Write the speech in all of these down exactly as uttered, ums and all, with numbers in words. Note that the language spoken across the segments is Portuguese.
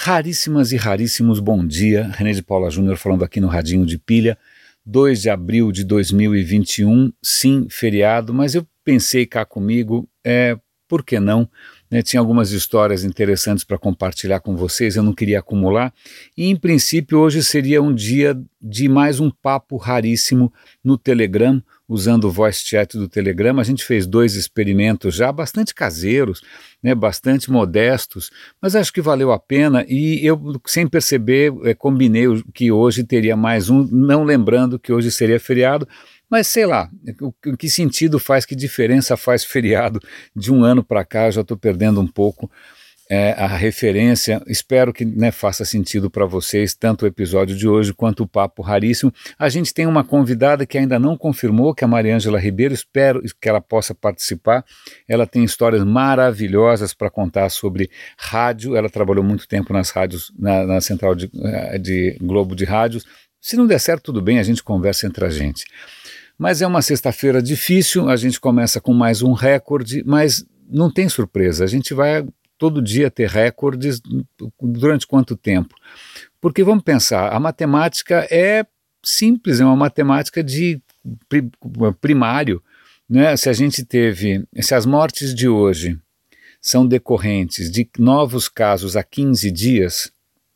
Raríssimas e raríssimos bom dia, René de Paula Júnior falando aqui no Radinho de Pilha, dois de abril de dois mil e vinte e um, sim, feriado, mas eu pensei cá comigo, é, por que não? Né, tinha algumas histórias interessantes para compartilhar com vocês, eu não queria acumular, e em princípio hoje seria um dia de mais um papo raríssimo no Telegram, usando o voice chat do Telegram. A gente fez dois experimentos já bastante caseiros, né, bastante modestos, mas acho que valeu a pena e eu, sem perceber, é, combinei que hoje teria mais um, não lembrando que hoje seria feriado, mas sei lá, o que sentido faz, que diferença faz feriado de um ano para cá, já estou perdendo um pouco é, a referência, espero que, né, faça sentido para vocês, tanto o episódio de hoje quanto o papo raríssimo. A gente tem uma convidada que ainda não confirmou, que é a Mariângela Ribeiro, espero que ela possa participar, ela tem histórias maravilhosas para contar sobre rádio, ela trabalhou muito tempo nas rádios, na, na central de, de Globo de Rádios. Se não der certo, tudo bem, a gente conversa entre a gente. Mas é uma sexta-feira difícil, a gente começa com mais um recorde, mas não tem surpresa, a gente vai todo dia ter recordes durante quanto tempo? Porque vamos pensar, a matemática é simples, é uma matemática de primário, né? Se a gente teve, se as mortes de hoje são decorrentes de novos casos há quinze dias,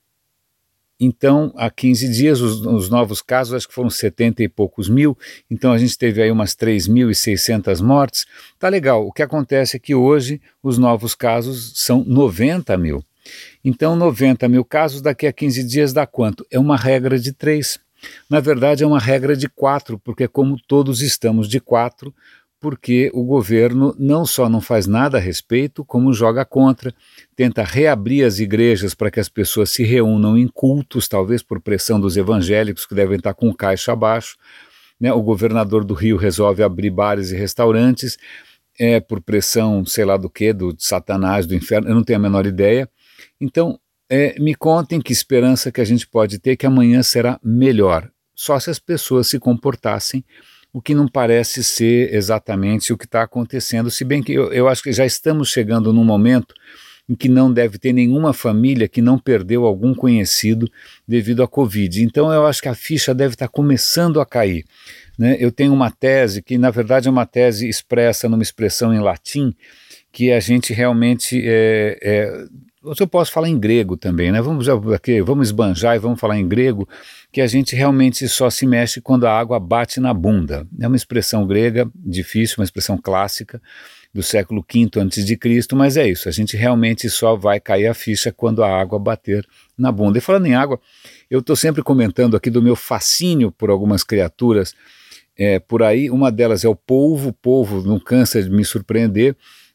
então, há quinze dias, os, os novos casos, acho que foram setenta e poucos mil, então a gente teve aí umas três mil e seiscentas mortes. Tá legal, o que acontece é que hoje os novos casos são noventa mil. Então, noventa mil casos, daqui a quinze dias dá quanto? É uma regra de três. Na verdade, é uma regra de quatro, porque como todos estamos de quatro, porque o governo não só não faz nada a respeito, como joga contra, tenta reabrir as igrejas para que as pessoas se reúnam em cultos, talvez por pressão dos evangélicos que devem estar com o caixa abaixo, né? O governador do Rio resolve abrir bares e restaurantes, é, por pressão, sei lá do que, do Satanás, do inferno, eu não tenho a menor ideia. Então, é, me contem que esperança que a gente pode ter que amanhã será melhor, só se as pessoas se comportassem, o que não parece ser exatamente o que está acontecendo, se bem que eu, eu acho que já estamos chegando num momento em que não deve ter nenhuma família que não perdeu algum conhecido devido à Covid. Então eu acho que a ficha deve estar começando a cair, né? Eu tenho uma tese que na verdade é uma tese expressa numa expressão em latim, que a gente realmente, é, é, eu posso falar em grego também, né? Vamos, aqui, vamos esbanjar e vamos falar em grego, que a gente realmente só se mexe quando a água bate na bunda. É uma expressão grega difícil, uma expressão clássica do século quinto antes de Cristo, mas é isso, a gente realmente só vai cair a ficha quando a água bater na bunda. E falando em água, eu estou sempre comentando aqui do meu fascínio por algumas criaturas é, por aí, uma delas é o polvo, o polvo não cansa de me surpreender.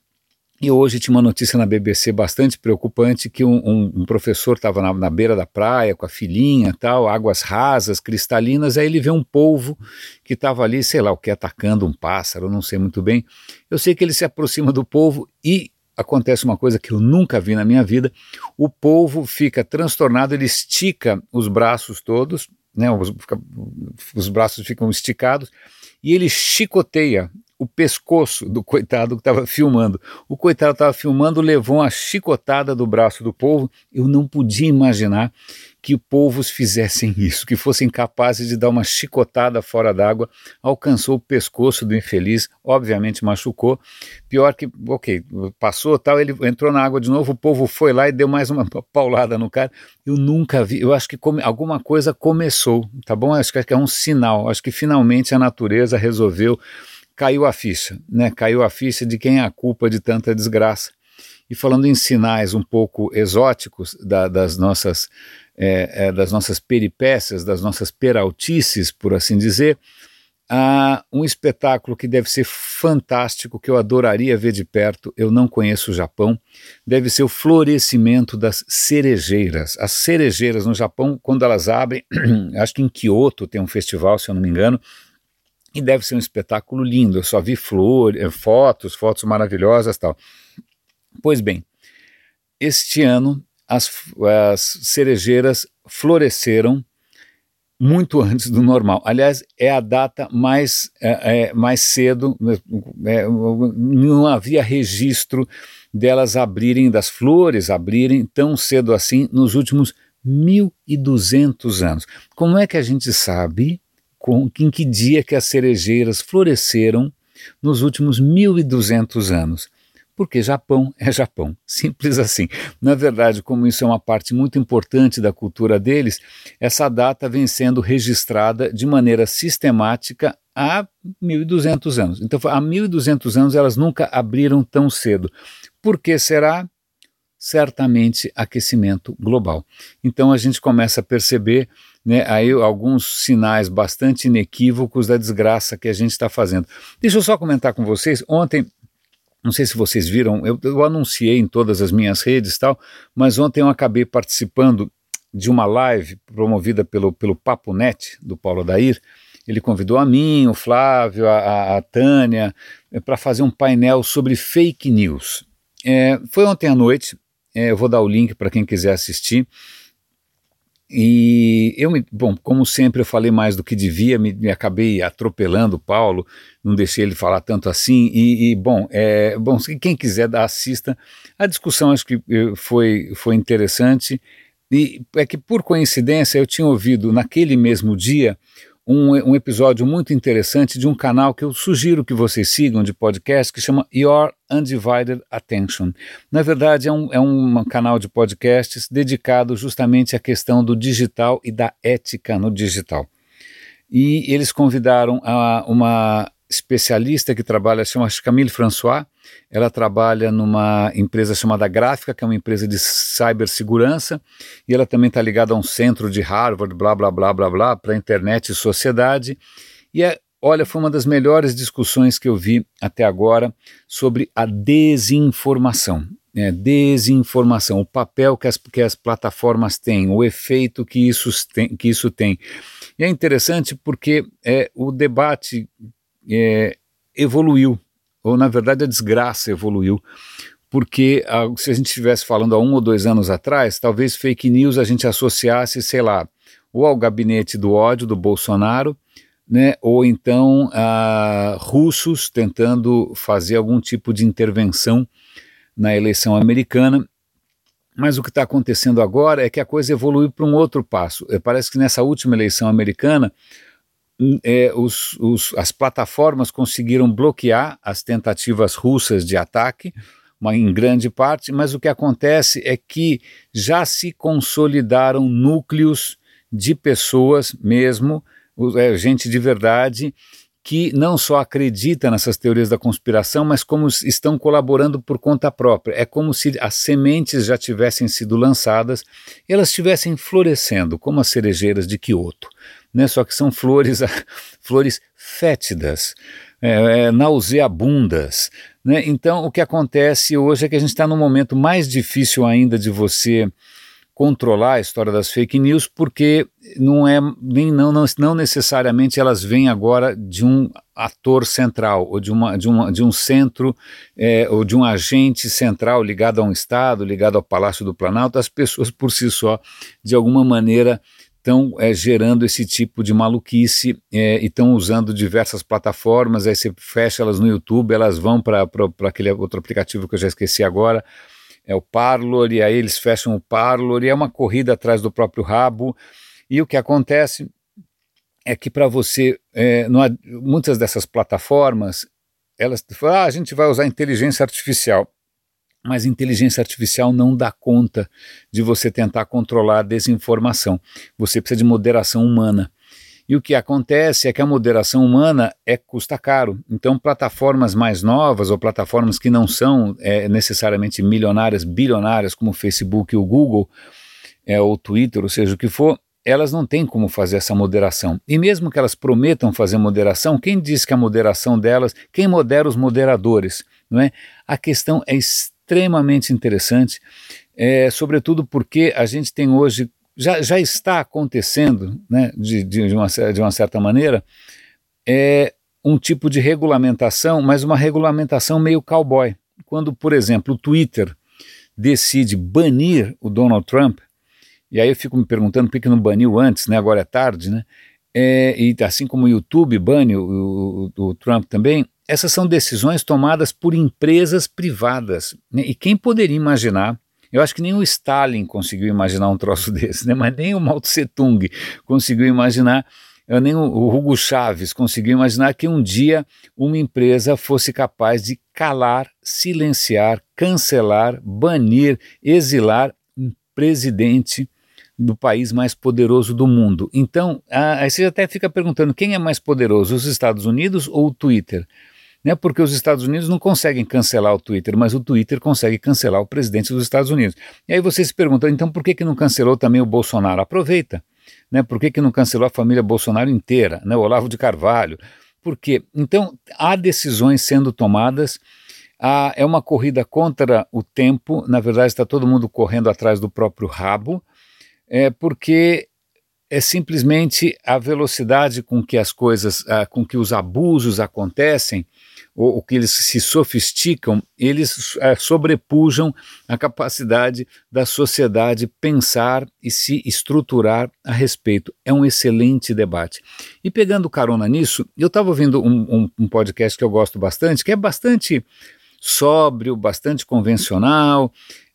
E hoje tinha uma notícia na B B C bastante preocupante, que um, um, um professor estava na, na beira da praia com a filhinha, tal, águas rasas, cristalinas, aí ele vê um polvo que estava ali, sei lá o que, atacando um pássaro, não sei muito bem. Eu sei que ele se aproxima do polvo e acontece uma coisa que eu nunca vi na minha vida, o polvo fica transtornado, ele estica os braços todos, né, os, os braços ficam esticados, e ele chicoteia o pescoço do coitado que estava filmando. O coitado estava filmando, levou uma chicotada do braço do polvo. Eu não podia imaginar que polvos fizessem isso, que fossem capazes de dar uma chicotada fora d'água. Alcançou o pescoço do infeliz, obviamente machucou. Pior que, ok, passou tal, ele entrou na água de novo, o polvo foi lá e deu mais uma paulada no cara. Eu nunca vi, eu acho que come, alguma coisa começou, tá bom? Acho que é um sinal, acho que finalmente a natureza resolveu. Caiu a ficha, né? Caiu a ficha de quem é a culpa de tanta desgraça. E falando em sinais um pouco exóticos da, das, nossas, é, é, das nossas peripécias, das nossas peraltices, por assim dizer, há um espetáculo que deve ser fantástico, que eu adoraria ver de perto, eu não conheço o Japão, deve ser o florescimento das cerejeiras. As cerejeiras no Japão, quando elas abrem, acho que em Kyoto tem um festival, se eu não me engano, e deve ser um espetáculo lindo, eu só vi flores, fotos, fotos maravilhosas e tal. Pois bem, este ano as, as cerejeiras floresceram muito antes do normal. Aliás, é a data mais, é, é, mais cedo, é, não havia registro delas abrirem, das flores abrirem tão cedo assim nos últimos mil e duzentos anos. Como é que a gente sabe com, em que dia que as cerejeiras floresceram nos últimos mil e duzentos anos? Porque Japão é Japão, simples assim. Na verdade, como isso é uma parte muito importante da cultura deles, essa data vem sendo registrada de maneira sistemática há mil e duzentos anos. Então, há mil e duzentos anos elas nunca abriram tão cedo. Por que será? Certamente aquecimento global. Então a gente começa a perceber, né, aí alguns sinais bastante inequívocos da desgraça que a gente está fazendo. Deixa eu só comentar com vocês, ontem, não sei se vocês viram, eu, eu anunciei em todas as minhas redes e tal, mas ontem eu acabei participando de uma live promovida pelo, pelo Papo Net, do Paulo Adair. Ele convidou a mim, o Flávio, a, a Tânia, para fazer um painel sobre fake news. É, foi ontem à noite, é, eu vou dar o link para quem quiser assistir. E eu, me, bom, como sempre eu falei mais do que devia, me, me acabei atropelando o Paulo, não deixei ele falar tanto assim, e, e bom, é, bom, quem quiser dar, assista. A discussão acho que foi, foi interessante, e é que por coincidência eu tinha ouvido naquele mesmo dia um, um episódio muito interessante de um canal que eu sugiro que vocês sigam de podcast, que chama Your Undivided Attention. Na verdade é um, é um canal de podcasts dedicado justamente à questão do digital e da ética no digital. E eles convidaram a uma especialista que trabalha, chama Camille François. Ela trabalha numa empresa chamada Gráfica, que é uma empresa de cibersegurança, e ela também está ligada a um centro de Harvard, blá, blá, blá, blá, blá, para internet e sociedade. E, é, olha, foi uma das melhores discussões que eu vi até agora sobre a desinformação. É, desinformação, o papel que as, que as plataformas têm, o efeito que isso tem. Que isso tem. E é interessante porque é, o debate é, evoluiu, ou na verdade a desgraça evoluiu, porque ah, se a gente estivesse falando há um ou dois anos atrás, talvez fake news a gente associasse, sei lá, ou ao gabinete do ódio do Bolsonaro, né, ou então a russos tentando fazer algum tipo de intervenção na eleição americana. Mas o que está acontecendo agora é que a coisa evoluiu para um outro passo. É, parece que nessa última eleição americana, É, os, os, as plataformas conseguiram bloquear as tentativas russas de ataque, uma, em grande parte, mas o que acontece é que já se consolidaram núcleos de pessoas mesmo, é, gente de verdade, que não só acredita nessas teorias da conspiração, mas como estão colaborando por conta própria. É como se as sementes já tivessem sido lançadas e elas estivessem florescendo, como as cerejeiras de Kyoto. Né, só que são flores, flores fétidas, é, é, nauseabundas. Né? Então, o que acontece hoje é que a gente está num momento mais difícil ainda de você controlar a história das fake news, porque não, é, nem, não, não, não necessariamente elas vêm agora de um ator central, ou de, uma, de, uma, de um centro, é, ou de um agente central ligado a um Estado, ligado ao Palácio do Planalto. As pessoas por si só, de alguma maneira, estão é, gerando esse tipo de maluquice é, e estão usando diversas plataformas. Aí você fecha elas no YouTube, elas vão para aquele outro aplicativo que eu já esqueci agora, é o Parler, e aí eles fecham o Parler, e é uma corrida atrás do próprio rabo. E o que acontece é que para você, é, não há, muitas dessas plataformas, elas falam, ah, a gente vai usar inteligência artificial. Mas inteligência artificial não dá conta de você tentar controlar a desinformação. Você precisa de moderação humana. E o que acontece é que a moderação humana é, custa caro. Então, plataformas mais novas, ou plataformas que não são é, necessariamente milionárias, bilionárias, como o Facebook e o Google, é, ou o Twitter, ou seja o que for, elas não têm como fazer essa moderação. E mesmo que elas prometam fazer moderação, quem diz que a moderação delas, quem modera os moderadores? Não é? A questão é extremamente interessante, é, sobretudo porque a gente tem hoje, já, já está acontecendo, né, de, de, uma, de uma certa maneira, é um tipo de regulamentação, mas uma regulamentação meio cowboy. Quando, por exemplo, o Twitter decide banir o Donald Trump, e aí eu fico me perguntando por que não baniu antes, né, agora é tarde, né, é, e assim como o YouTube bane o, o, o Trump também, essas são decisões tomadas por empresas privadas, né? E quem poderia imaginar? Eu acho que nem o Stalin conseguiu imaginar um troço desse, né? Mas nem o Mao Tse Tung conseguiu imaginar, nem o Hugo Chávez conseguiu imaginar que um dia uma empresa fosse capaz de calar, silenciar, cancelar, banir, exilar um presidente do país mais poderoso do mundo. Então, aí você até fica perguntando quem é mais poderoso, os Estados Unidos ou o Twitter? Né, porque os Estados Unidos não conseguem cancelar o Twitter, mas o Twitter consegue cancelar o presidente dos Estados Unidos. E aí você se pergunta, então por que que não cancelou também o Bolsonaro? Aproveita, né? Por que que não cancelou a família Bolsonaro inteira, né? O Olavo de Carvalho? Por quê? Então há decisões sendo tomadas, há, é uma corrida contra o tempo, na verdade está todo mundo correndo atrás do próprio rabo, é porque é simplesmente a velocidade com que as coisas, ah, com que os abusos acontecem, ou, ou que eles se sofisticam, eles ah, sobrepujam a capacidade da sociedade pensar e se estruturar a respeito. É um excelente debate. E pegando carona nisso, eu estava ouvindo um, um, um podcast que eu gosto bastante, que é bastante sóbrio, bastante convencional,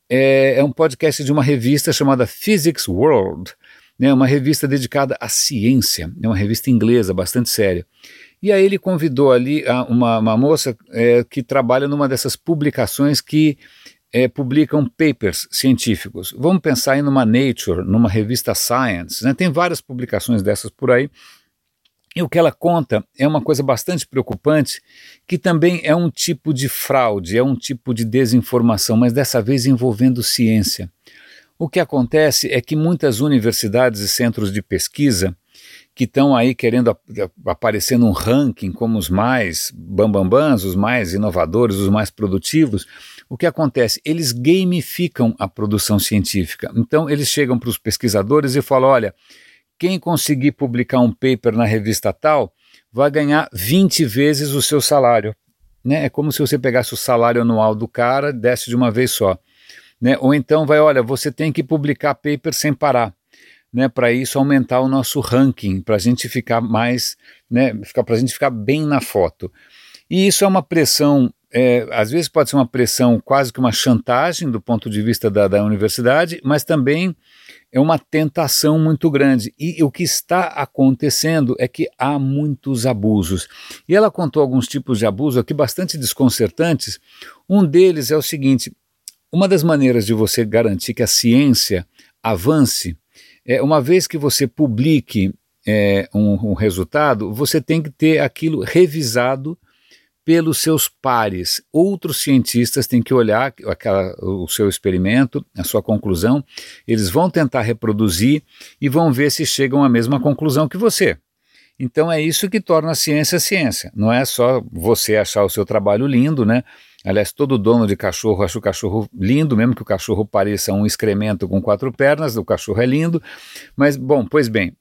é, é um podcast de uma revista chamada Physics World, né, uma revista dedicada à ciência, é uma revista inglesa bastante séria. E aí ele convidou ali a, uma, uma moça é, que trabalha numa dessas publicações que é, publicam papers científicos. Vamos pensar em numa Nature, numa revista Science, né, tem várias publicações dessas por aí. E o que ela conta é uma coisa bastante preocupante, que também é um tipo de fraude, é um tipo de desinformação, mas dessa vez envolvendo ciência. O que acontece é que muitas universidades e centros de pesquisa que estão aí querendo ap aparecer num ranking como os mais bambambãs, os mais inovadores, os mais produtivos, o que acontece? Eles gamificam a produção científica. Então eles chegam para os pesquisadores e falam, olha, quem conseguir publicar um paper na revista tal vai ganhar vinte vezes o seu salário. Né? É como se você pegasse o salário anual do cara e desse de uma vez só. Né? Ou então vai, olha, você tem que publicar paper sem parar, né? Para isso aumentar o nosso ranking, para a gente ficar mais, né? Para a gente ficar bem na foto. E isso é uma pressão, é, às vezes pode ser uma pressão quase que uma chantagem do ponto de vista da, da universidade, mas também é uma tentação muito grande. E o que está acontecendo é que há muitos abusos. E ela contou alguns tipos de abuso aqui bastante desconcertantes. Um deles é o seguinte: uma das maneiras de você garantir que a ciência avance é, uma vez que você publique é, um, um resultado, você tem que ter aquilo revisado pelos seus pares. Outros cientistas têm que olhar aquela, o seu experimento, a sua conclusão, eles vão tentar reproduzir e vão ver se chegam à mesma conclusão que você. Então é isso que torna a ciência ciência. Não é só você achar o seu trabalho lindo, né? Aliás, todo dono de cachorro acha o cachorro lindo, mesmo que o cachorro pareça um excremento com quatro pernas, o cachorro é lindo. Mas, bom, pois bem,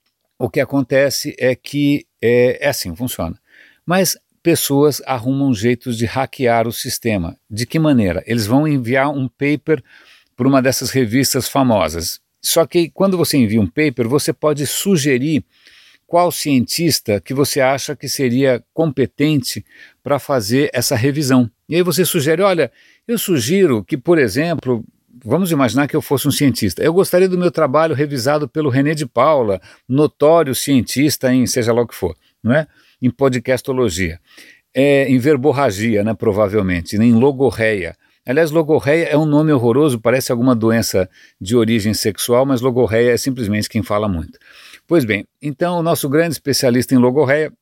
o que acontece é que é, é assim, funciona. Mas pessoas arrumam jeitos de hackear o sistema. De que maneira? Eles vão enviar um paper para uma dessas revistas famosas. Só que quando você envia um paper, você pode sugerir qual cientista que você acha que seria competente para fazer essa revisão. E aí você sugere, olha, eu sugiro que, por exemplo, vamos imaginar que eu fosse um cientista, eu gostaria do meu trabalho revisado pelo René de Paula, notório cientista em seja lá o que for, não é? Em podcastologia, é, em verborragia, né, provavelmente, em logorreia. Aliás, logorreia é um nome horroroso, parece alguma doença de origem sexual, mas logorreia é simplesmente quem fala muito. Pois bem, então o nosso grande especialista em logorreia,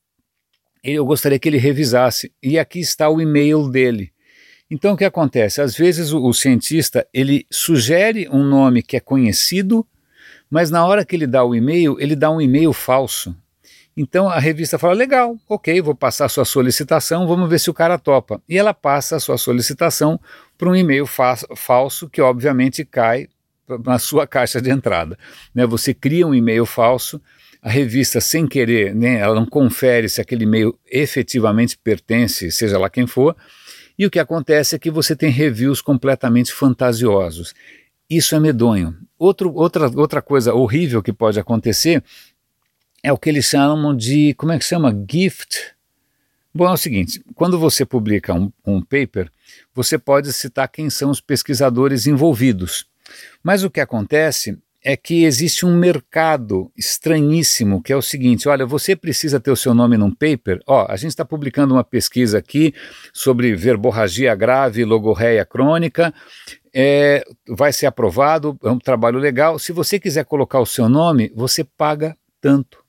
eu gostaria que ele revisasse, e aqui está o e-mail dele. Então o que acontece? Às vezes o, o cientista, ele sugere um nome que é conhecido, mas na hora que ele dá o e-mail, ele dá um e-mail falso. Então a revista fala, legal, ok, vou passar a sua solicitação, vamos ver se o cara topa. E ela passa a sua solicitação para um e-mail fa falso que obviamente cai na sua caixa de entrada. Né? Você cria um e-mail falso, a revista sem querer, né, ela não confere se aquele e-mail efetivamente pertence, seja lá quem for, e o que acontece é que você tem reviews completamente fantasiosos. Isso é medonho. Outro, outra, outra coisa horrível que pode acontecer é o que eles chamam de, como é que chama? Gift. Bom, é o seguinte, quando você publica um, um paper, você pode citar quem são os pesquisadores envolvidos, mas o que acontece é que existe um mercado estranhíssimo, que é o seguinte, olha, você precisa ter o seu nome num paper, ó, a gente está publicando uma pesquisa aqui sobre verborragia grave, logorreia crônica, é, vai ser aprovado, é um trabalho legal, se você quiser colocar o seu nome, você paga tanto.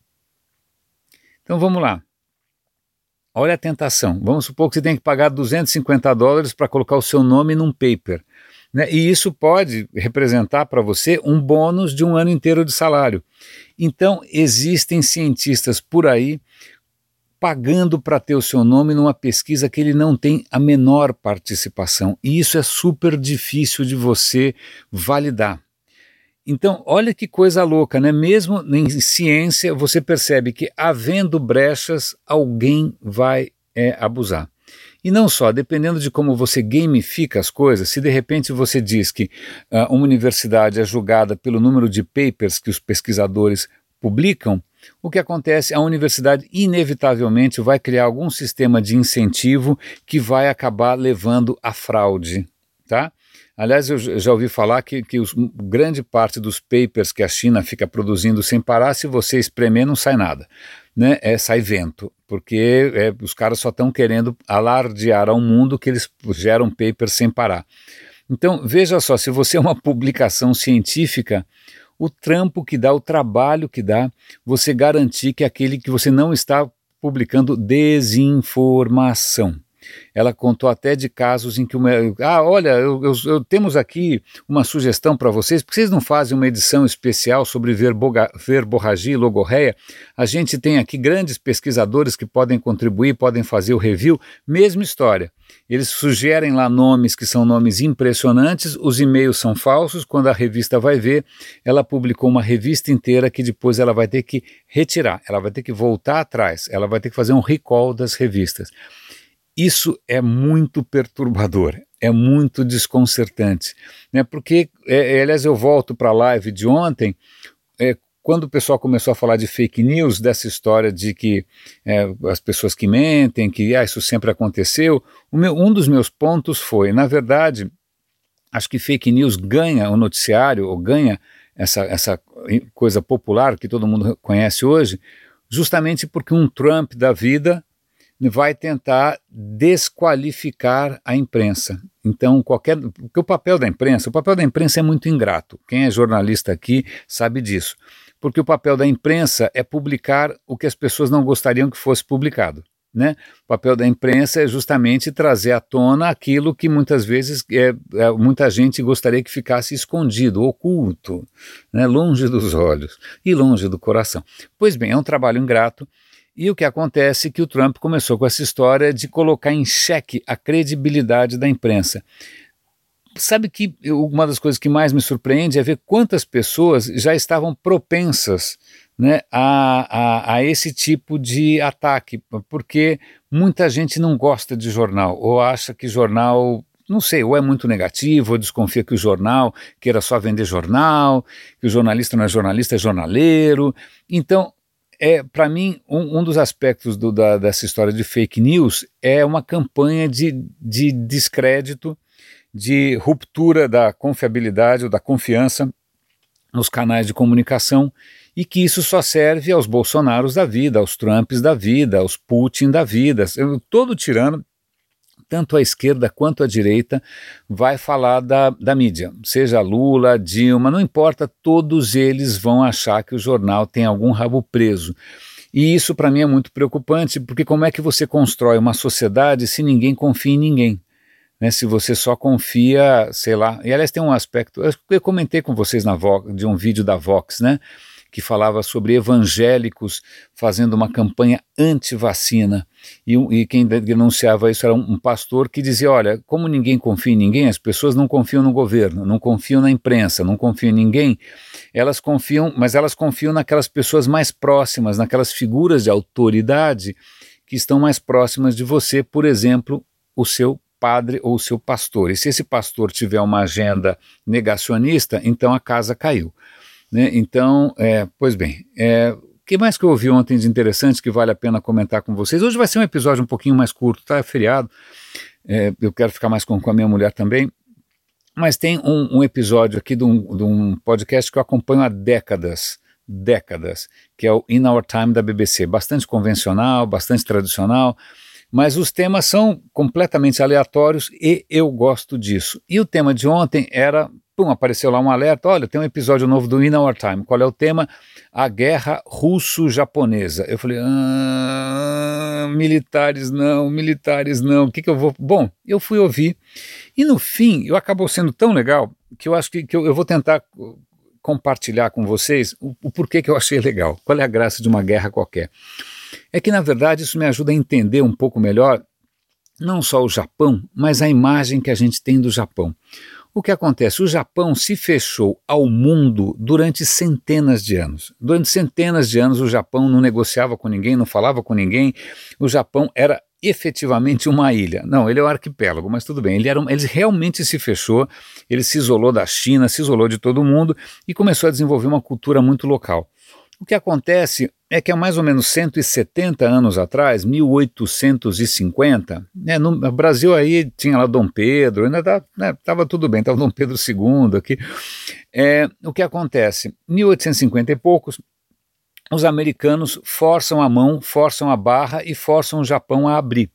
Então vamos lá, olha a tentação, vamos supor que você tem que pagar duzentos e cinquenta dólares para colocar o seu nome num paper, né? E isso pode representar para você um bônus de um ano inteiro de salário. Então existem cientistas por aí pagando para ter o seu nome numa pesquisa que ele não tem a menor participação, e isso é super difícil de você validar. Então, olha que coisa louca, né? Mesmo em ciência, você percebe que, havendo brechas, alguém vai é, abusar. E não só, dependendo de como você gamifica as coisas, se de repente você diz que uh, uma universidade é julgada pelo número de papers que os pesquisadores publicam, o que acontece? A universidade inevitavelmente vai criar algum sistema de incentivo que vai acabar levando à fraude, tá? Aliás, eu já ouvi falar que, que os, grande parte dos papers que a China fica produzindo sem parar, se você espremer não sai nada, né? É, sai vento, porque é, os caras só estão querendo alardear ao mundo que eles geram papers sem parar. Então, veja só, se você é uma publicação científica, o trampo que dá, o trabalho que dá, você garantir que aquele que você não está publicando desinformação. Ela contou até de casos em que uma, ah, olha, eu, eu, eu, temos aqui uma sugestão para vocês, porque vocês não fazem uma edição especial sobre verboga, verborragia e logorreia? A gente tem aqui grandes pesquisadores que podem contribuir, podem fazer o review, mesma história. Eles sugerem lá nomes que são nomes impressionantes, os e-mails são falsos, quando a revista vai ver, ela publicou uma revista inteira que depois ela vai ter que retirar, ela vai ter que voltar atrás, ela vai ter que fazer um recall das revistas. Isso é muito perturbador, é muito desconcertante, né? Porque, é, aliás, eu volto para a live de ontem, é, quando o pessoal começou a falar de fake news, dessa história de que é, as pessoas que mentem, que ah, isso sempre aconteceu, o meu, um dos meus pontos foi, na verdade, acho que fake news ganha o noticiário, ou ganha essa, essa coisa popular que todo mundo conhece hoje, justamente porque um Trump da vida vai tentar desqualificar a imprensa. Então, qualquer, porque o papel da imprensa, o papel da imprensa é muito ingrato. Quem é jornalista aqui sabe disso. Porque o papel da imprensa é publicar o que as pessoas não gostariam que fosse publicado, né? O papel da imprensa é justamente trazer à tona aquilo que muitas vezes é, é, muita gente gostaria que ficasse escondido, oculto, né? Longe dos olhos e longe do coração. Pois bem, é um trabalho ingrato. E o que acontece é que o Trump começou com essa história de colocar em xeque a credibilidade da imprensa. Sabe que uma das coisas que mais me surpreende é ver quantas pessoas já estavam propensas, né, a, a, a esse tipo de ataque, porque muita gente não gosta de jornal, ou acha que jornal, não sei, ou é muito negativo, ou desconfia que o jornal queira só vender jornal, que o jornalista não é jornalista, é jornaleiro. Então, É, para mim, um, um dos aspectos do, da, dessa história de fake news é uma campanha de, de descrédito, de ruptura da confiabilidade ou da confiança nos canais de comunicação, e que isso só serve aos Bolsonaros da vida, aos Trumps da vida, aos Putin da vida. Todo tirano, tanto a esquerda quanto a direita, vai falar da, da mídia, seja Lula, Dilma, não importa, todos eles vão achar que o jornal tem algum rabo preso. E isso para mim é muito preocupante, porque como é que você constrói uma sociedade se ninguém confia em ninguém? Né, se você só confia, sei lá, e aliás tem um aspecto, eu comentei com vocês na Vox, de um vídeo da Vox, né, que falava sobre evangélicos fazendo uma campanha anti-vacina, e, e quem denunciava isso era um, um pastor que dizia, olha, como ninguém confia em ninguém, as pessoas não confiam no governo, não confiam na imprensa, não confiam em ninguém, elas confiam, mas elas confiam naquelas pessoas mais próximas, naquelas figuras de autoridade que estão mais próximas de você, por exemplo, o seu padre ou o seu pastor, e se esse pastor tiver uma agenda negacionista, então a casa caiu. Né? Então, é, pois bem, é, o que mais que eu ouvi ontem de interessante que vale a pena comentar com vocês? Hoje vai ser um episódio um pouquinho mais curto, tá? É feriado, é, eu quero ficar mais com, com a minha mulher também, mas tem um, um episódio aqui de um, de um podcast que eu acompanho há décadas, décadas, que é o In Our Time da B B C, bastante convencional, bastante tradicional, mas os temas são completamente aleatórios e eu gosto disso. E o tema de ontem era, pum, apareceu lá um alerta, olha, tem um episódio novo do In Our Time, qual é o tema? A guerra russo-japonesa. Eu falei, ah, militares não, militares não, o que que eu vou... Bom, eu fui ouvir e no fim, eu acabou sendo tão legal que eu acho que, que eu, eu vou tentar compartilhar com vocês o, o porquê que eu achei legal, qual é a graça de uma guerra qualquer. É que, na verdade, isso me ajuda a entender um pouco melhor, não só o Japão, mas a imagem que a gente tem do Japão. O que acontece? O Japão se fechou ao mundo durante centenas de anos. Durante centenas de anos o Japão não negociava com ninguém, não falava com ninguém, o Japão era efetivamente uma ilha. Não, ele é um arquipélago, mas tudo bem, ele, era um, ele realmente se fechou, ele se isolou da China, se isolou de todo mundo e começou a desenvolver uma cultura muito local. O que acontece é que há mais ou menos cento e setenta anos atrás, mil oitocentos e cinquenta, né, no Brasil aí tinha lá Dom Pedro, ainda estava né, tudo bem, estava Dom Pedro segundo aqui. É, o que acontece? mil oitocentos e cinquenta e poucos, os americanos forçam a mão, forçam a barra e forçam o Japão a abrir.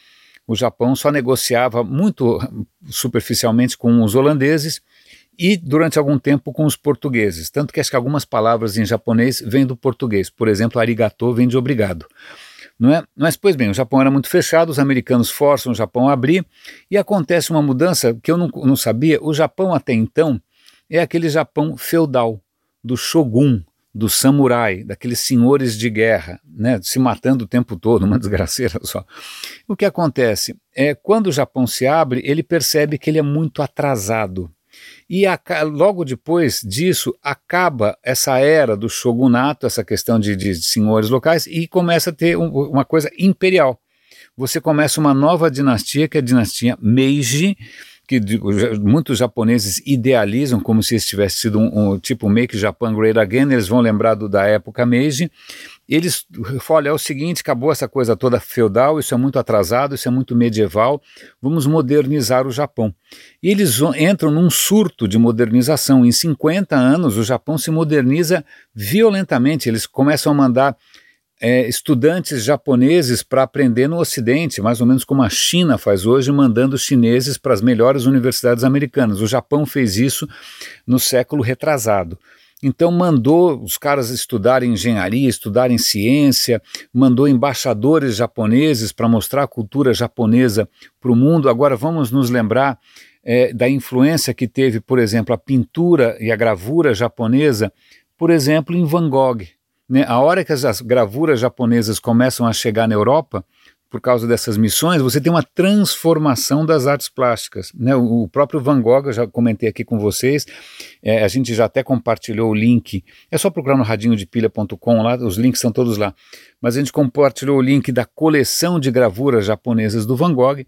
O Japão só negociava muito superficialmente com os holandeses, e durante algum tempo com os portugueses, tanto que acho que algumas palavras em japonês vêm do português, por exemplo, arigato vem de obrigado, não é? Mas, pois bem, o Japão era muito fechado, os americanos forçam o Japão a abrir, e acontece uma mudança que eu não, não sabia, o Japão até então é aquele Japão feudal, do shogun, do samurai, daqueles senhores de guerra, né, se matando o tempo todo, uma desgraceira só. O que acontece é, quando o Japão se abre, ele percebe que ele é muito atrasado, e a, logo depois disso acaba essa era do shogunato, essa questão de, de senhores locais, e começa a ter um, uma coisa imperial. Você começa uma nova dinastia, que é a dinastia Meiji, que de, muitos japoneses idealizam como se isso tivesse sido um, um tipo Make Japan Great Again, eles vão lembrar do, da época Meiji. Eles falam, olha, é o seguinte, acabou essa coisa toda feudal, isso é muito atrasado, isso é muito medieval, vamos modernizar o Japão. E eles entram num surto de modernização. Em cinquenta anos o Japão se moderniza violentamente, eles começam a mandar é, estudantes japoneses para aprender no Ocidente, mais ou menos como a China faz hoje, mandando chineses para as melhores universidades americanas. O Japão fez isso no século retrasado. Então mandou os caras estudarem engenharia, estudarem ciência, mandou embaixadores japoneses para mostrar a cultura japonesa para o mundo. Agora vamos nos lembrar é, da influência que teve, por exemplo, a pintura e a gravura japonesa, por exemplo, em Van Gogh. Né? A hora que as, as gravuras japonesas começam a chegar na Europa, por causa dessas missões, você tem uma transformação das artes plásticas. Né? O, o próprio Van Gogh, eu já comentei aqui com vocês, é, a gente já até compartilhou o link, é só procurar no radinho de pilha ponto com, lá, os links são todos lá, mas a gente compartilhou o link da coleção de gravuras japonesas do Van Gogh.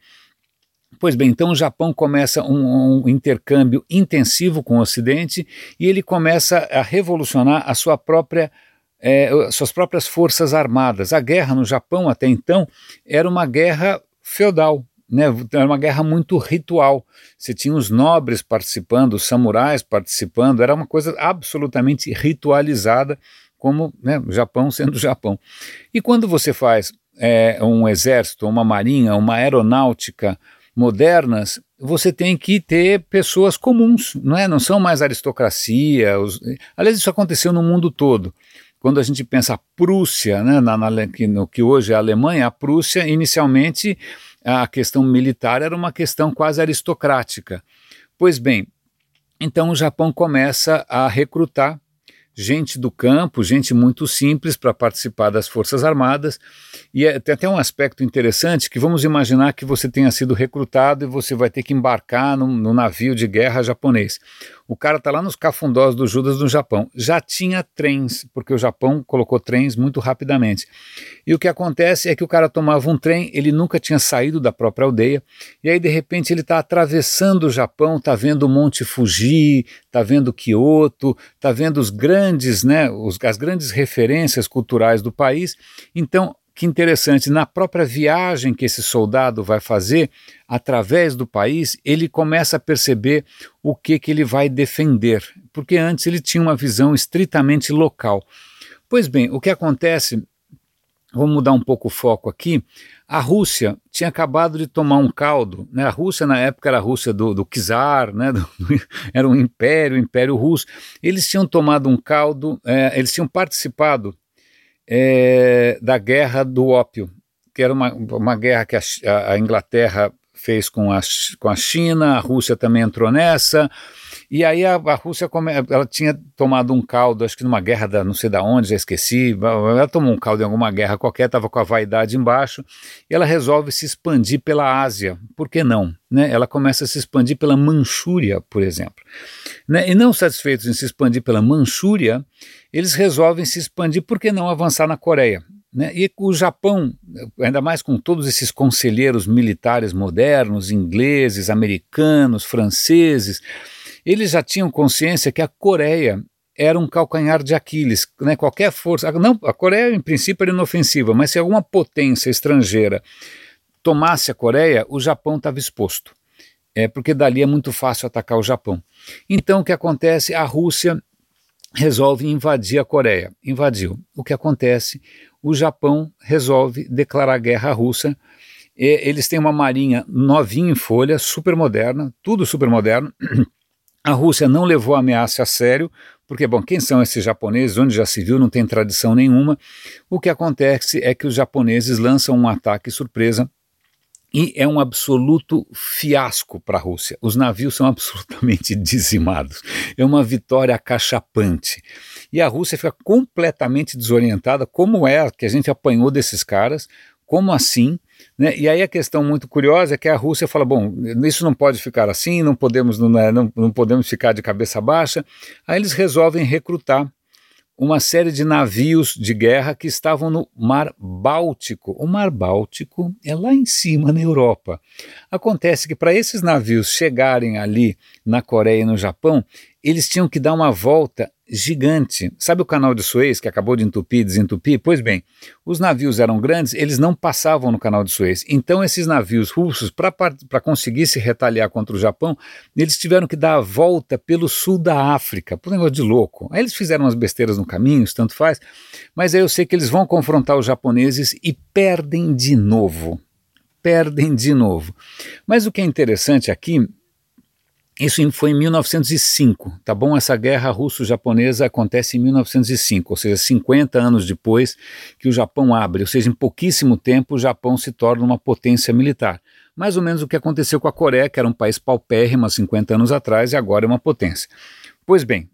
Pois bem, então o Japão começa um, um intercâmbio intensivo com o Ocidente e ele começa a revolucionar a sua própria É, suas próprias forças armadas. A guerra no Japão até então era uma guerra feudal, né? Era uma guerra muito ritual. Você tinha os nobres participando, os samurais participando, era uma coisa absolutamente ritualizada, como né, o Japão sendo o Japão. E quando você faz é, um exército, uma marinha, uma aeronáutica modernas, você tem que ter pessoas comuns, não é? Não são mais aristocracia. Os... Aliás, isso aconteceu no mundo todo. Quando a gente pensa a Prússia, né, na, na, que, no que hoje é a Alemanha, a Prússia, inicialmente, a questão militar era uma questão quase aristocrática. Pois bem, então o Japão começa a recrutar gente do campo, gente muito simples para participar das Forças Armadas, e é, tem até um aspecto interessante que vamos imaginar que você tenha sido recrutado e você vai ter que embarcar no, no navio de guerra japonês. O cara está lá nos cafundós do Judas no Japão. Já tinha trens, porque o Japão colocou trens muito rapidamente. E o que acontece é que o cara tomava um trem, ele nunca tinha saído da própria aldeia, e aí de repente ele está atravessando o Japão, está vendo o Monte Fuji, está vendo Kyoto, está vendo os grandes, né, os, as grandes referências culturais do país. Então, que interessante, na própria viagem que esse soldado vai fazer, através do país, ele começa a perceber o que, que ele vai defender, porque antes ele tinha uma visão estritamente local. Pois bem, o que acontece, vamos mudar um pouco o foco aqui, a Rússia tinha acabado de tomar um caldo, né? A Rússia na época era a Rússia do, do czar, né? do, era um império, o Império Russo, eles tinham tomado um caldo, é, eles tinham participado É, da guerra do ópio, que era uma, uma guerra que a, a Inglaterra fez com a, com a China, a Rússia também entrou nessa, e aí a, a Rússia come, ela tinha tomado um caldo, acho que numa guerra da não sei da onde, já esqueci, ela tomou um caldo em alguma guerra qualquer, estava com a vaidade embaixo, e ela resolve se expandir pela Ásia, por que não? Né? Ela começa a se expandir pela Manchúria, por exemplo. Né? E não satisfeitos em se expandir pela Manchúria, eles resolvem se expandir, por que não avançar na Coreia? Né? E o Japão, ainda mais com todos esses conselheiros militares modernos, ingleses, americanos, franceses, eles já tinham consciência que a Coreia era um calcanhar de Aquiles, né? Qualquer força, não, a Coreia em princípio era inofensiva, mas se alguma potência estrangeira tomasse a Coreia, o Japão estava exposto, é, porque dali é muito fácil atacar o Japão. Então o que acontece? A Rússia resolve invadir a Coreia, invadiu. O que acontece? O Japão resolve declarar guerra à Rússia. E eles têm uma marinha novinha em folha, super moderna, tudo super moderno. A Rússia não levou a ameaça a sério, porque, bom, quem são esses japoneses? Onde já se viu, não tem tradição nenhuma. O que acontece é que os japoneses lançam um ataque surpresa e é um absoluto fiasco para a Rússia. Os navios são absolutamente dizimados. É uma vitória acachapante. E a Rússia fica completamente desorientada, como é que a gente apanhou desses caras, como assim? Né? E aí a questão muito curiosa é que a Rússia fala, bom, isso não pode ficar assim, não podemos, não, não, não podemos ficar de cabeça baixa. Aí eles resolvem recrutar uma série de navios de guerra que estavam no Mar Báltico. O Mar Báltico é lá em cima, na Europa. Acontece que para esses navios chegarem ali na Coreia e no Japão, eles tinham que dar uma volta gigante. Sabe o canal de Suez, que acabou de entupir e desentupir? Pois bem, os navios eram grandes, eles não passavam no canal de Suez. Então esses navios russos, para conseguir se retaliar contra o Japão, eles tiveram que dar a volta pelo sul da África, por um negócio de louco. Aí eles fizeram umas besteiras no caminho, isso tanto faz, mas aí eu sei que eles vão confrontar os japoneses e perdem de novo. Perdem de novo. Mas o que é interessante aqui, isso foi em mil novecentos e cinco, tá bom? Essa guerra russo-japonesa acontece em mil novecentos e cinco, ou seja, cinquenta anos depois que o Japão abre, ou seja, em pouquíssimo tempo o Japão se torna uma potência militar. Mais ou menos o que aconteceu com a Coreia, que era um país paupérrimo há cinquenta anos atrás e agora é uma potência. Pois bem,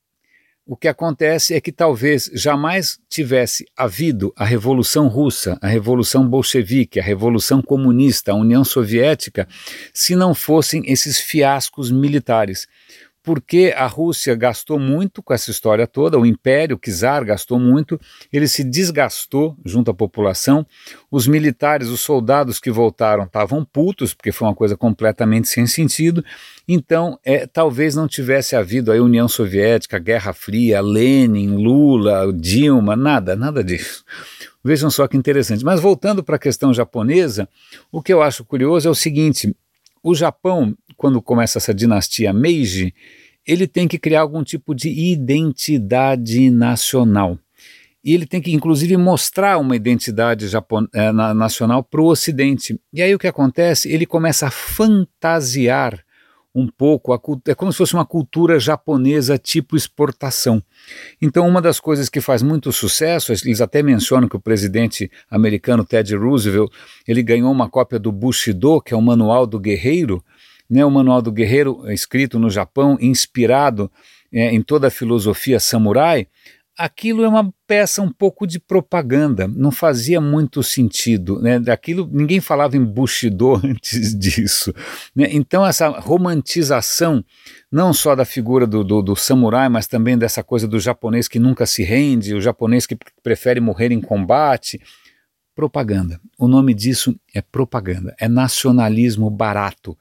o que acontece é que talvez jamais tivesse havido a Revolução Russa, a Revolução Bolchevique, a Revolução Comunista, a União Soviética, se não fossem esses fiascos militares. Porque a Rússia gastou muito com essa história toda, o Império Czar gastou muito, ele se desgastou junto à população, os militares, os soldados que voltaram estavam putos, porque foi uma coisa completamente sem sentido, então é, talvez não tivesse havido a União Soviética, a Guerra Fria, Lenin, Lula, Dilma, nada, nada disso. Vejam só que interessante. Mas voltando para a questão japonesa, o que eu acho curioso é o seguinte: o Japão, quando começa essa dinastia Meiji, ele tem que criar algum tipo de identidade nacional. E ele tem que, inclusive, mostrar uma identidade japon- eh, na- nacional para o Ocidente. E aí o que acontece? Ele começa a fantasiar um pouco, a cult- é como se fosse uma cultura japonesa tipo exportação. Então uma das coisas que faz muito sucesso, eles até mencionam que o presidente americano Teddy Roosevelt, ele ganhou uma cópia do Bushido, que é o manual do guerreiro, né, o manual do guerreiro escrito no Japão, inspirado é, em toda a filosofia samurai. Aquilo é uma peça um pouco de propaganda, não fazia muito sentido, né? Daquilo, ninguém falava em Bushido antes disso, né? Então essa romantização, não só da figura do, do, do samurai, mas também dessa coisa do japonês que nunca se rende, o japonês que prefere morrer em combate, propaganda. O nome disso é propaganda, é nacionalismo barato.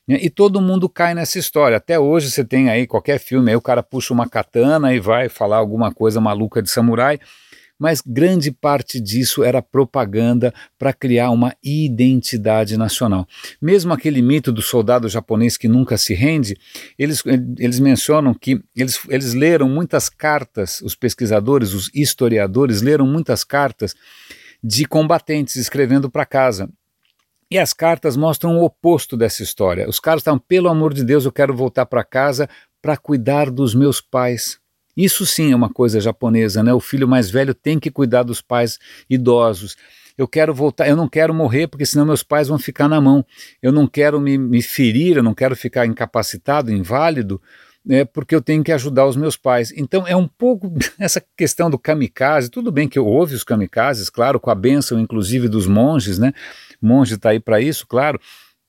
né? E todo mundo cai nessa história. Até hoje você tem aí qualquer filme, aí o cara puxa uma katana e vai falar alguma coisa maluca de samurai, mas grande parte disso era propaganda para criar uma identidade nacional. Mesmo aquele mito do soldado japonês que nunca se rende, eles, eles mencionam que eles, eles leram muitas cartas, os pesquisadores, os historiadores leram muitas cartas de combatentes escrevendo para casa. E as cartas mostram o oposto dessa história. Os caras estavam, pelo amor de Deus, eu quero voltar para casa para cuidar dos meus pais. Isso sim é uma coisa japonesa, né? O filho mais velho tem que cuidar dos pais idosos. Eu quero voltar, eu não quero morrer porque senão meus pais vão ficar na mão. Eu não quero me, me ferir, eu não quero ficar incapacitado, inválido, é, porque eu tenho que ajudar os meus pais. Então é um pouco essa questão do kamikaze. Tudo bem que houve os kamikazes, claro, com a bênção inclusive dos monges, né? Monge está aí para isso, claro.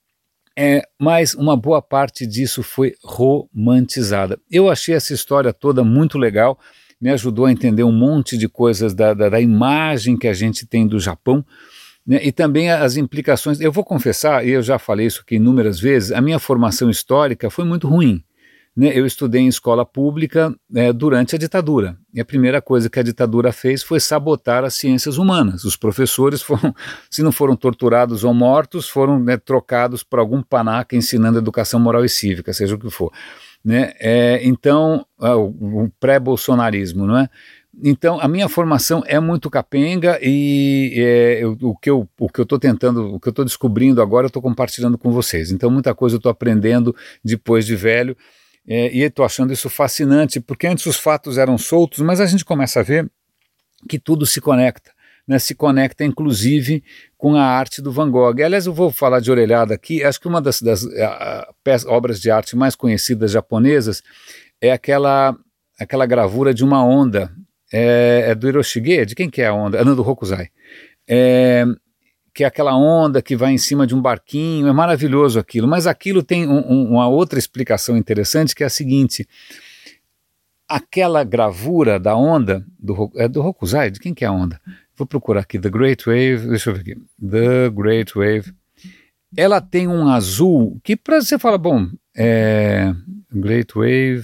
É, mas uma boa parte disso foi romantizada. Eu achei essa história toda muito legal, me ajudou a entender um monte de coisas da, da, da imagem que a gente tem do Japão, né, e também as implicações. Eu vou confessar, e eu já falei isso aqui inúmeras vezes, a minha formação histórica foi muito ruim. Né, eu estudei em escola pública é, durante a ditadura, e a primeira coisa que a ditadura fez foi sabotar as ciências humanas. Os professores foram, se não foram torturados ou mortos, foram, né, trocados por algum panaca ensinando educação moral e cívica, seja o que for. Né, é, então, é, o, o pré-bolsonarismo, não é? Então, a minha formação é muito capenga e é, eu, o que eu o que eu estou tentando, o que eu estou descobrindo agora, eu estou compartilhando com vocês. Então, muita coisa eu estou aprendendo depois de velho. É, e estou achando isso fascinante, porque antes os fatos eram soltos, mas a gente começa a ver que tudo se conecta, né? Se conecta inclusive com a arte do Van Gogh. Aliás, eu vou falar de orelhada aqui, acho que uma das, das a, a, obras de arte mais conhecidas japonesas é aquela, aquela gravura de uma onda, é, é do Hiroshige, de quem que é a onda? Não, do Hokusai. É, que é aquela onda que vai em cima de um barquinho, é maravilhoso aquilo, mas aquilo tem um, um, uma outra explicação interessante, que é a seguinte: aquela gravura da onda, do, é do Hokusai, de quem que é a onda? Vou procurar aqui, The Great Wave, deixa eu ver aqui, The Great Wave, ela tem um azul, que para você falar, bom, é, Great Wave,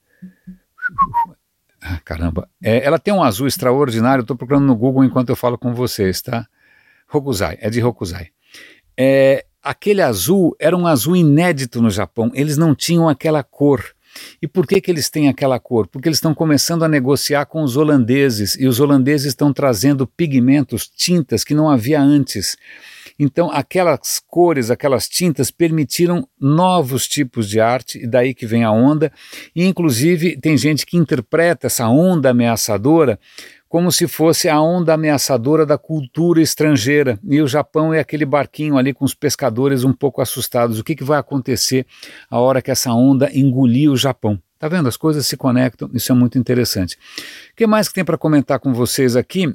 ah, caramba, é, ela tem um azul extraordinário, estou procurando no Google enquanto eu falo com vocês, tá? Hokusai, é de Hokusai. É, aquele azul era um azul inédito no Japão, eles não tinham aquela cor. E por que que eles têm aquela cor? Porque eles estão começando a negociar com os holandeses, e os holandeses estão trazendo pigmentos, tintas que não havia antes. Então aquelas cores, aquelas tintas permitiram novos tipos de arte, e daí que vem a onda, e inclusive tem gente que interpreta essa onda ameaçadora como se fosse a onda ameaçadora da cultura estrangeira, e o Japão é aquele barquinho ali com os pescadores um pouco assustados. O que, que vai acontecer a hora que essa onda engolir o Japão? Tá vendo? As coisas se conectam, isso é muito interessante. O que mais que tem para comentar com vocês aqui?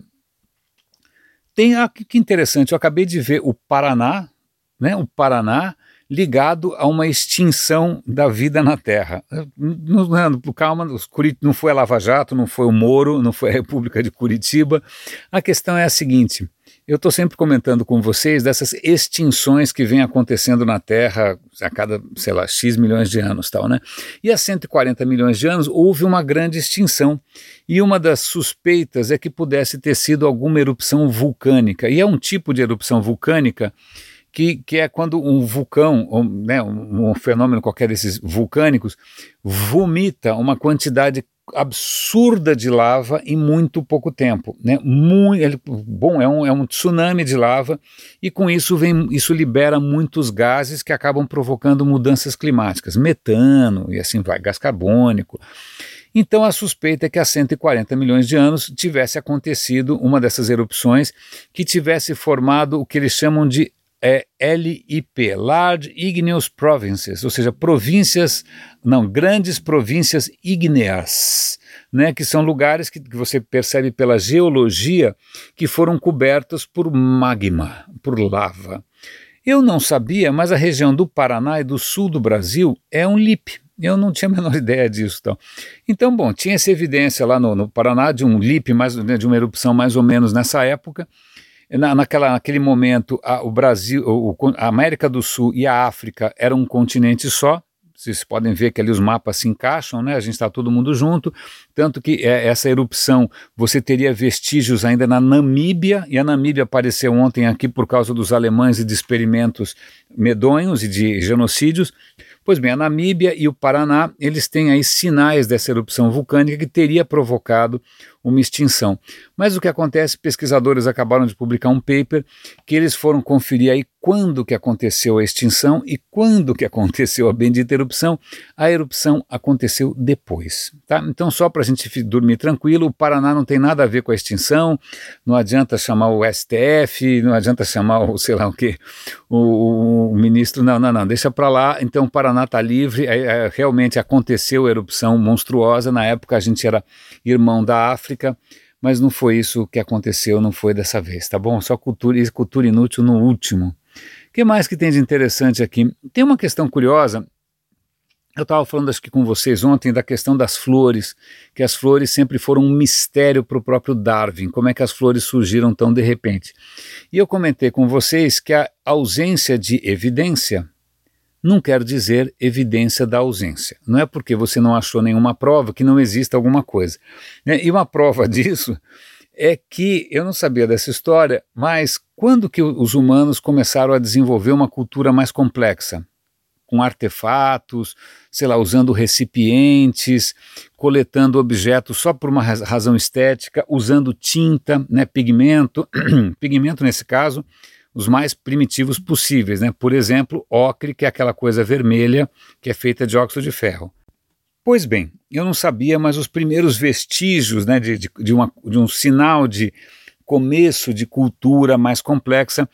Tem, ah, que interessante, eu acabei de ver o Paraná, né, o Paraná ligado a uma extinção da vida na Terra. Não, não, calma, os Curit- não foi a Lava Jato, não foi o Moro, não foi a República de Curitiba. A questão é a seguinte: eu estou sempre comentando com vocês dessas extinções que vêm acontecendo na Terra a cada, sei lá, X milhões de anos, tal, né? E há cento e quarenta milhões de anos houve uma grande extinção, e uma das suspeitas é que pudesse ter sido alguma erupção vulcânica, e é um tipo de erupção vulcânica Que, que é quando um vulcão, um, né, um, um fenômeno qualquer desses vulcânicos, vomita uma quantidade absurda de lava em muito pouco tempo. Né? Muito, ele, bom, é um, é um tsunami de lava, e com isso, vem, isso libera muitos gases que acabam provocando mudanças climáticas, metano e assim vai, gás carbônico. Então a suspeita é que há cento e quarenta milhões de anos tivesse acontecido uma dessas erupções que tivesse formado o que eles chamam de é L I P, Large Igneous Provinces, ou seja, províncias, não, grandes províncias ígneas, né, que são lugares que, que você percebe pela geologia que foram cobertos por magma, por lava. Eu não sabia, mas a região do Paraná e do sul do Brasil é um L I P. Eu não tinha a menor ideia disso. Então, então bom, tinha essa evidência lá no, no Paraná de um L I P, mais, né, de uma erupção mais ou menos nessa época. Na, naquela, naquele momento, a, o Brasil, o, a América do Sul e a África eram um continente só. Vocês podem ver que ali os mapas se encaixam, né? A gente está todo mundo junto, tanto que é, essa erupção, você teria vestígios ainda na Namíbia, e a Namíbia apareceu ontem aqui por causa dos alemães e de experimentos medonhos e de genocídios. Pois bem, a Namíbia e o Paraná, eles têm aí sinais dessa erupção vulcânica que teria provocado uma extinção. Mas o que acontece, pesquisadores acabaram de publicar um paper que eles foram conferir aí quando que aconteceu a extinção e quando que aconteceu a bendita erupção. A erupção aconteceu depois, tá? Então, só para a gente dormir tranquilo, o Paraná não tem nada a ver com a extinção, não adianta chamar o S T F, não adianta chamar o, sei lá o quê, o, o ministro, não, não, não, deixa para lá. Então o Paraná está livre, é, é, realmente aconteceu a erupção monstruosa, na época a gente era irmão da África, mas não foi isso que aconteceu, não foi dessa vez, tá bom? Só cultura, cultura inútil no último. O que mais que tem de interessante aqui? Tem uma questão curiosa, eu estava falando acho que com vocês ontem da questão das flores, que as flores sempre foram um mistério para o próprio Darwin, como é que as flores surgiram tão de repente. E eu comentei com vocês que a ausência de evidência não quer dizer evidência da ausência. Não é porque você não achou nenhuma prova que não existe alguma coisa. Né? E uma prova disso é que, eu não sabia dessa história, mas quando que os humanos começaram a desenvolver uma cultura mais complexa? Com artefatos, sei lá, usando recipientes, coletando objetos só por uma razão estética, usando tinta, né, pigmento, pigmento nesse caso, os mais primitivos possíveis, né? Por exemplo, ocre, que é aquela coisa vermelha que é feita de óxido de ferro. Pois bem, eu não sabia, mas os primeiros vestígios, né, de, de, de, uma, de um sinal de começo de cultura mais complexa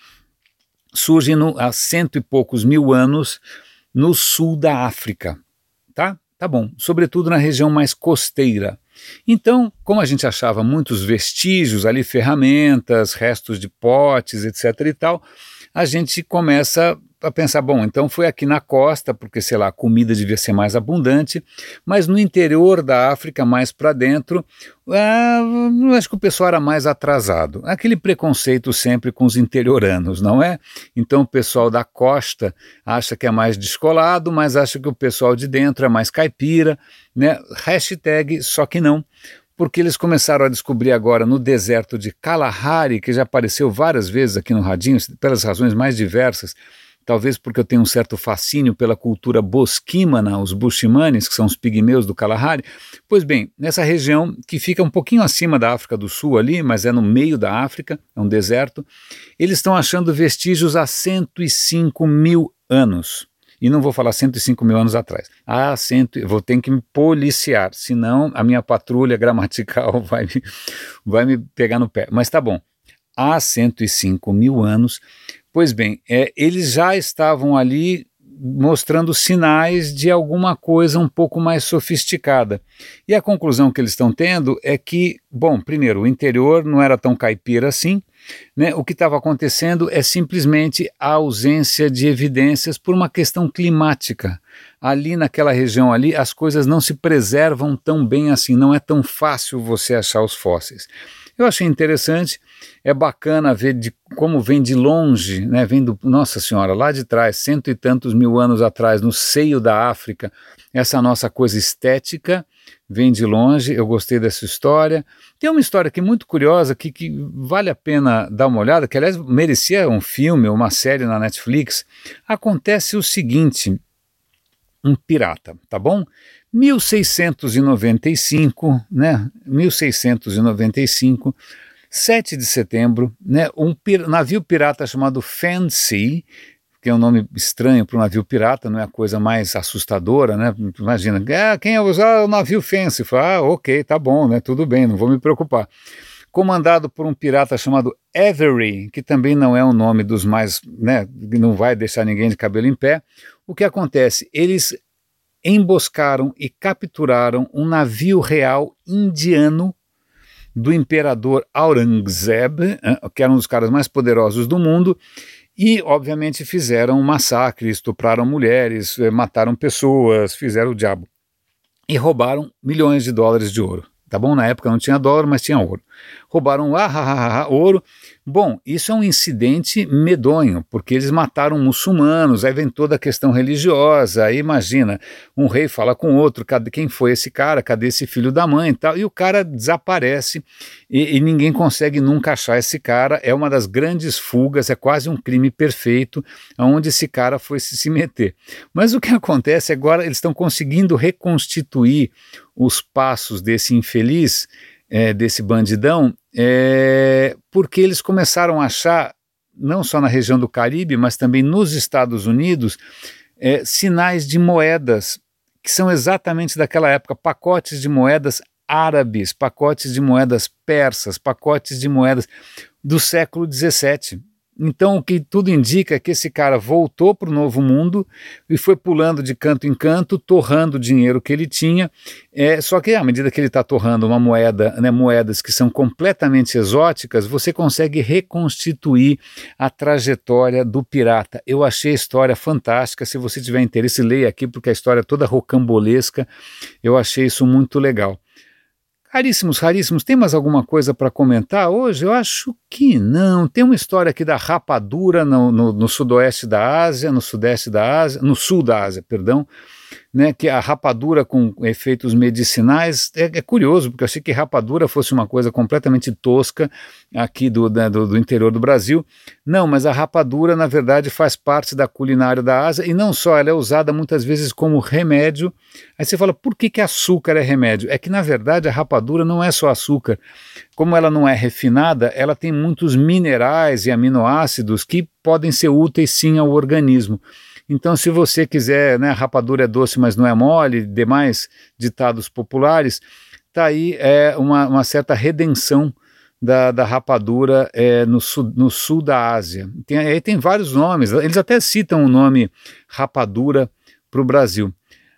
surgem no, há cento e poucos mil anos no sul da África, tá? Tá bom, sobretudo na região mais costeira. Então, como a gente achava muitos vestígios ali, ferramentas, restos de potes, etc e tal, a gente começa a pensar, bom, então foi aqui na costa, porque, sei lá, a comida devia ser mais abundante, mas no interior da África, mais para dentro, ah, acho que o pessoal era mais atrasado. Aquele preconceito sempre com os interioranos, não é? Então o pessoal da costa acha que é mais descolado, mas acha que o pessoal de dentro é mais caipira, né? Hashtag só que não. Porque eles começaram a descobrir agora no deserto de Kalahari, que já apareceu várias vezes aqui no Radinho, pelas razões mais diversas, talvez porque eu tenho um certo fascínio pela cultura bosquímana, os bushimanes, que são os pigmeus do Kalahari. Pois bem, nessa região que fica um pouquinho acima da África do Sul ali, mas é no meio da África, é um deserto, eles estão achando vestígios há cento e cinco mil anos. E não vou falar cento e cinco mil anos atrás. Ah, cento, vou ter que me policiar, senão a minha patrulha gramatical vai me, vai me pegar no pé. Mas tá bom, há cento e cinco mil anos, pois bem, é, eles já estavam ali mostrando sinais de alguma coisa um pouco mais sofisticada. E a conclusão que eles estão tendo é que, bom, primeiro, o interior não era tão caipira assim, né? O que estava acontecendo é simplesmente a ausência de evidências por uma questão climática. Ali naquela região ali, as coisas não se preservam tão bem assim, não é tão fácil você achar os fósseis. Eu achei interessante, é bacana ver de como vem de longe, né, vem do, nossa senhora, lá de trás, cento e tantos mil anos atrás, no seio da África, essa nossa coisa estética vem de longe, eu gostei dessa história. Tem uma história aqui muito curiosa, que, que vale a pena dar uma olhada, que aliás merecia um filme, uma série na Netflix. Acontece o seguinte, um pirata, tá bom? mil seiscentos e noventa e cinco, né, mil seiscentos e noventa e cinco, sete de setembro, né, um pir- navio pirata chamado Fancy, que é um nome estranho para um navio pirata, não é a coisa mais assustadora, né, imagina, ah, quem é usar o navio Fancy? Fala, ah, ok, tá bom, né, tudo bem, não vou me preocupar. Comandado por um pirata chamado Avery, que também não é um nome dos mais, né, não vai deixar ninguém de cabelo em pé. O que acontece? Eles emboscaram e capturaram um navio real indiano do imperador Aurangzeb, que era um dos caras mais poderosos do mundo, e obviamente fizeram um massacre, estupraram mulheres, mataram pessoas, fizeram o diabo. E roubaram milhões de dólares de ouro. Tá bom? Na época não tinha dólar, mas tinha ouro. Roubaram ah, ah, ah, ah, ouro, Bom, isso é um incidente medonho, porque eles mataram muçulmanos, aí vem toda a questão religiosa, aí imagina, um rei fala com outro, cadê, quem foi esse cara, cadê esse filho da mãe e tal, e o cara desaparece e, e ninguém consegue nunca achar esse cara, é uma das grandes fugas, é quase um crime perfeito, onde esse cara foi se, se meter. Mas o que acontece agora, eles estão conseguindo reconstituir os passos desse infeliz, é, desse bandidão, é, porque eles começaram a achar, não só na região do Caribe, mas também nos Estados Unidos, é, sinais de moedas, que são exatamente daquela época, pacotes de moedas árabes, pacotes de moedas persas, pacotes de moedas do século dezessete. Então o que tudo indica é que esse cara voltou para o Novo Mundo e foi pulando de canto em canto, torrando o dinheiro que ele tinha, é, só que à medida que ele está torrando uma moeda, né, moedas que são completamente exóticas, você consegue reconstituir a trajetória do pirata. Eu achei a história fantástica, se você tiver interesse, leia aqui, porque a história é toda rocambolesca, eu achei isso muito legal. Raríssimos, raríssimos, tem mais alguma coisa para comentar hoje? Eu acho que não. Tem uma história aqui da rapadura no, no, no sudoeste da Ásia, no sudeste da Ásia, no sul da Ásia, perdão, né, que a rapadura com efeitos medicinais, é, é curioso, porque eu achei que rapadura fosse uma coisa completamente tosca aqui do, da, do, do interior do Brasil. Não, mas a rapadura, na verdade, faz parte da culinária da Ásia, e não só, ela é usada muitas vezes como remédio. Aí você fala, por que que açúcar é remédio? É que, na verdade, a rapadura não é só açúcar. Como ela não é refinada, ela tem muitos minerais e aminoácidos que podem ser úteis sim ao organismo. Então, se você quiser, né, rapadura é doce, mas não é mole, demais ditados populares, está aí é, uma, uma certa redenção da, da rapadura é, no, sul, no sul da Ásia. Tem, aí tem vários nomes, eles até citam o nome rapadura para o Brasil.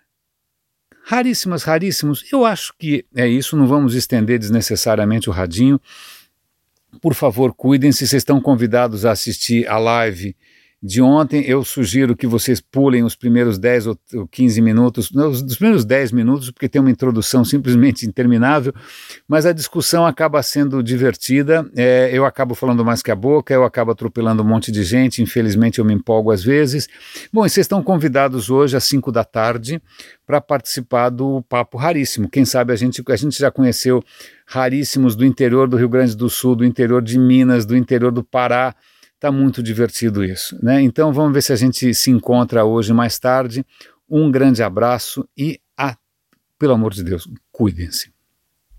Raríssimas, raríssimos, eu acho que é isso, não vamos estender desnecessariamente o radinho. Por favor, cuidem-se, vocês estão convidados a assistir a live de ontem. Eu sugiro que vocês pulem os primeiros dez ou quinze minutos, não, os primeiros dez minutos, porque tem uma introdução simplesmente interminável, mas a discussão acaba sendo divertida, é, eu acabo falando mais que a boca, eu acabo atropelando um monte de gente, infelizmente eu me empolgo às vezes. Bom, e vocês estão convidados hoje às cinco da tarde para participar do Papo Raríssimo. Quem sabe a gente, a gente já conheceu raríssimos do interior do Rio Grande do Sul, do interior de Minas, do interior do Pará. Está muito divertido isso, né? Então vamos ver se a gente se encontra hoje mais tarde. Um grande abraço e, ah, pelo amor de Deus, cuidem-se.